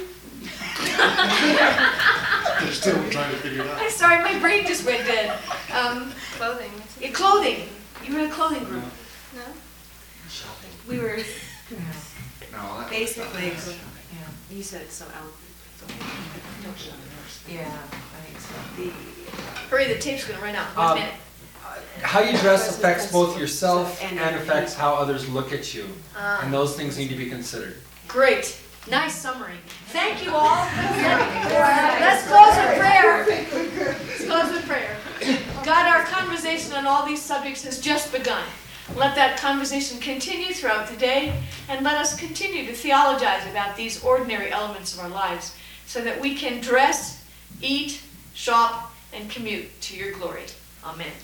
They're still trying to figure it out. I'm sorry, my brain just went dead. Um, Clothing. yeah, clothing. You were in a clothing group. No? We were No, that- basically, Yeah, you said it so eloquently. Yeah, I think so. The, Hurry, the tape's gonna run out. One Um, minute. How you dress affects both yourself and affects how others look at you. Uh, And those things need to be considered. Great. Nice summary. Thank you all. Let's close with prayer. Let's close with prayer. God, our conversation on all these subjects has just begun. Let that conversation continue throughout the day, and let us continue to theologize about these ordinary elements of our lives so that we can dress, eat, shop, and commute to your glory. Amen.